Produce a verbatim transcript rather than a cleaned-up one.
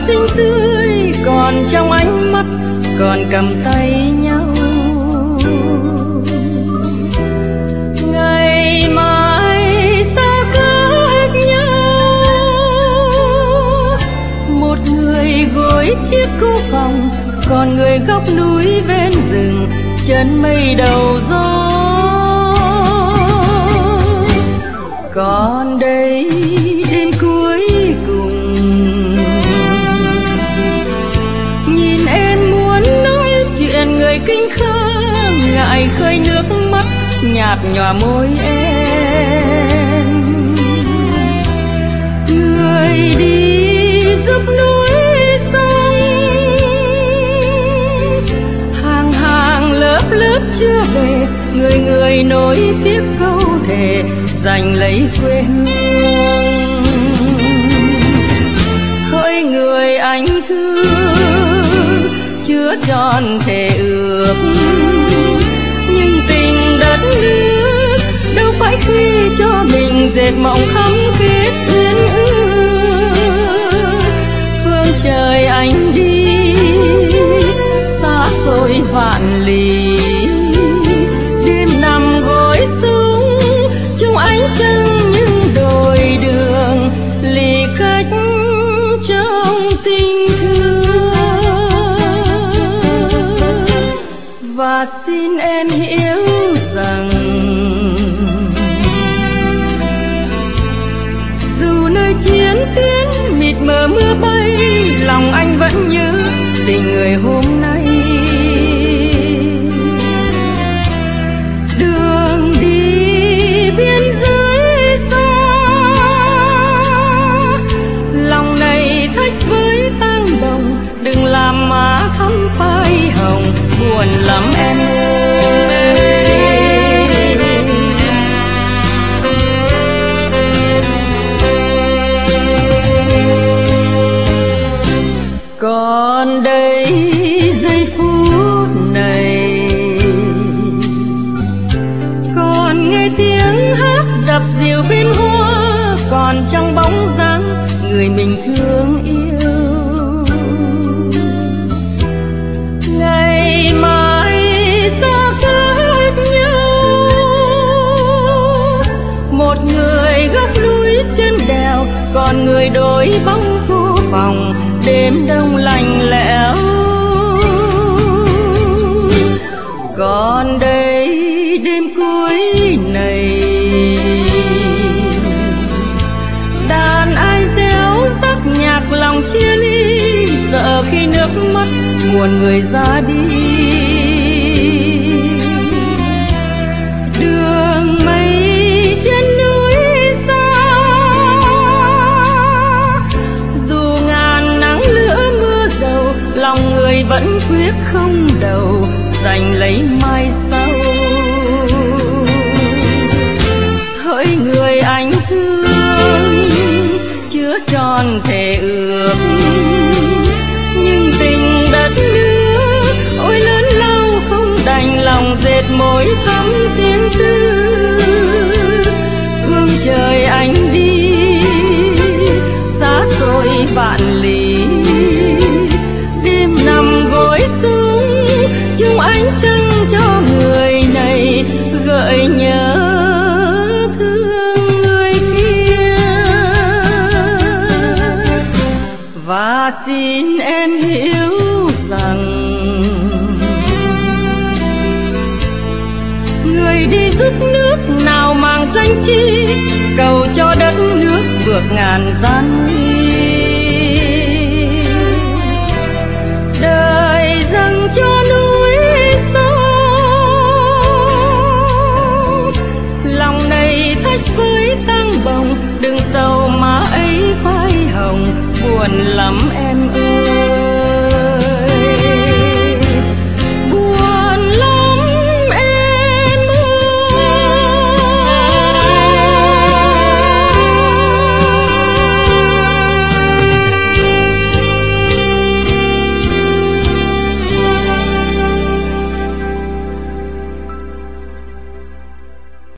xinh tươi còn trong ánh mắt, còn cầm tay nhau. Ngày mai xa cách nhau, một người gối chiếc cô phòng, còn người góc núi ven rừng chân mây đầu gió. Còn đây đêm cuối cùng, nhìn em muốn nói chuyện người kinh khơ, ngại khơi nước mắt nhạt nhòa môi em. Người đi giúp núi sông, hàng hàng lớp lớp chưa về, người người nối tiếp câu thề giành lấy quê hương. Hỡi người anh thương chưa tròn thề ước, nhưng tình đất nước đâu phải khi cho mình dệt mộng khắm kết uyên ương. Phương trời anh đi xa xôi vạn lý, đêm nằm gối súng chung ánh trăng những đồi đường lì cách trong tình thương. Và xin em hiểu rằng dù nơi chiến tuyến mịt mờ mưa bay, lòng anh vẫn nhớ tình người hôm nay. Đường đi biên giới xa, lòng này thách với tang bồng, đừng làm má thắm phai hồng, buồn lắm em ơi. Còn đây giây phút này, còn nghe tiếng hát dập dìu bên hoa, còn trong bóng dáng người mình thương yêu. Ngày mai xa cách nhau, một người góc núi chân đèo, còn người đôi bóng cô phòng đêm đông lạnh lẽo. Còn đây đêm cuối này, đàn ai réo rắt nhạc lòng chia ly, sợ khi nước mắt buồn người ra đi. Đường mây trên núi xa, dù ngàn nắng lửa mưa dầu, lòng người vẫn quyết không đầu giành lấy mai sau. Hỡi người anh thương chưa tròn thề ước, nhưng tình đất nước ôi lớn lâu không đành lòng dệt mối thắm riêng tư. Phương trời anh đi xa xôi vạn lý, đêm nằm gối súng chung ánh trăng cho người này gợi nhớ thương người kia. Và xin em hiểu rằng người đi giúp nước nào mang danh chi, cầu cho đất nước vượt ngàn gian nguy. Đời dâng cho núi sông, lòng này thách với tang bồng, đừng sầu má ấy phai hồng, buồn lắm em ơi.